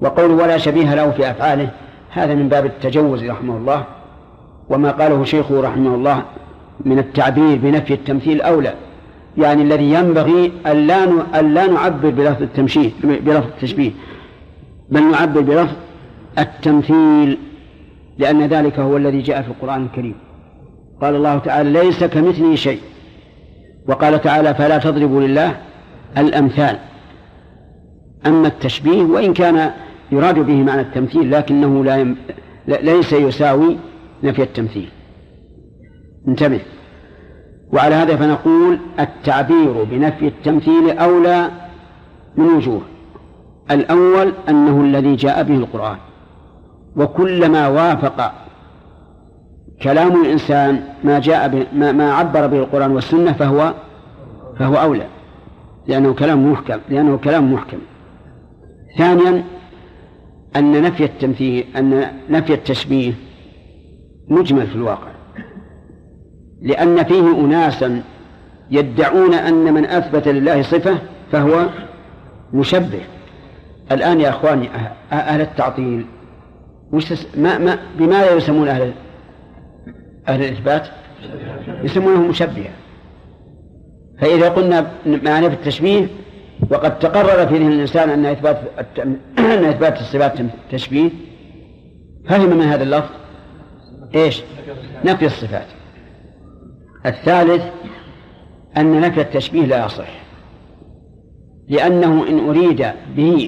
وقول ولا شبيه له في أفعاله هذا من باب التجوز رحمه الله، وما قاله شيخه رحمه الله من التعبير بنفي التمثيل أولى، يعني الذي ينبغي أن لا نعبر بلفظ التشبيه بل نعبر بلفظ التمثيل، لأن ذلك هو الذي جاء في القرآن الكريم. قال الله تعالى ليس كمثله شيء، وقال تعالى فلا تضربوا لله الأمثال. أما التشبيه وإن كان يراد به معنى التمثيل لكنه ليس يساوي نفي التمثيل. انتبه. وعلى هذا فنقول التعبير بنفي التمثيل أولى من وجوه. الأول أنه الذي جاء به القرآن، وكلما وافق كلام الإنسان ما عبر به القرآن والسنة فهو أولى، لأنه كلام محكم. ثانيا أن نفي التشبيه مجمل في الواقع، لأن فيه أناسا يدعون أن من أثبت لله صفة فهو مشبه. الآن يا أخواني أهل التعطيل بماذا يسمون أهل الإثبات؟ يسمونهم مشبهة. فإذا قلنا معنى في التشبيه وقد تقرر في ذهن الإنسان أن إثبات الصفات تشبيه، فهم من هذا اللفظ إيش؟ نفي الصفات. الثالث أن نفي التشبيه لا يصح، لأنه إن أريد به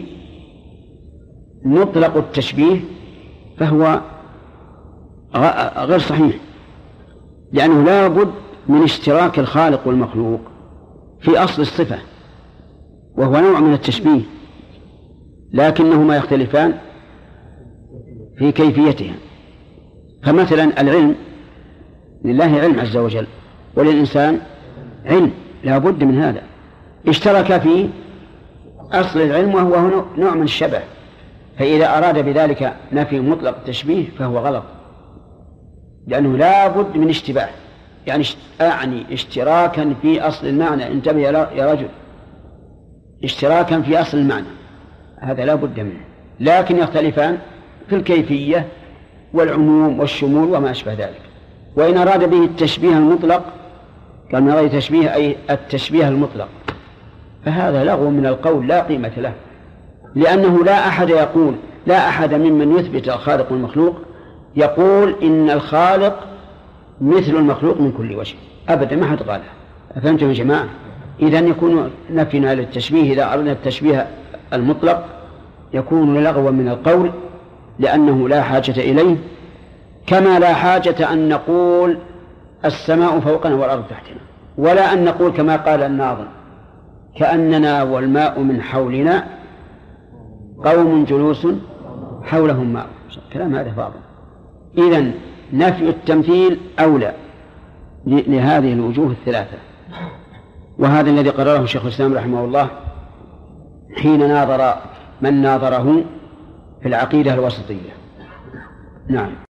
مطلق التشبيه فهو غير صحيح، لأنه لا بد من اشتراك الخالق والمخلوق في أصل الصفة، وهو نوع من التشبيه، لكنهما يختلفان في كيفيتها. فمثلا العلم لله علم عز وجل، وللإنسان علم، لا بد من هذا. اشترك في أصل العلم وهو نوع من الشبه، فإذا أراد بذلك نفي مطلق التشبيه فهو غلط، لأنه لا بد من اشتباه، يعني اشتراكا في أصل المعنى. انتبه يا رجل، اشتراكا في أصل المعنى هذا لا بد منه، لكن يختلفان في الكيفية والعموم والشمول وما أشبه ذلك. وإن أراد به التشبيه المطلق قال من غير تشبيه أي التشبيه المطلق، فهذا لغو من القول لا قيمة له، لأنه لا أحد ممن يثبت الخالق والمخلوق يقول إن الخالق مثل المخلوق من كل وجه، أبدا ما حد قالها. أفهمتم يا جماعة؟ إذن يكون نفينا للتشبيه إذا أردنا التشبيه المطلق يكون لغوا من القول، لأنه لا حاجة إليه، كما لا حاجة أن نقول السماء فوقنا والأرض تحتنا، ولا أن نقول كما قال الناظم كأننا والماء من حولنا قوم جلوس حولهم ماء. كلام هذا فاضل. إذن نفي التمثيل أولى لهذه الوجوه الثلاثة، وهذا الذي قرره الشيخ الإسلام رحمه الله حين ناظر من ناظره في العقيدة الوسطية. نعم.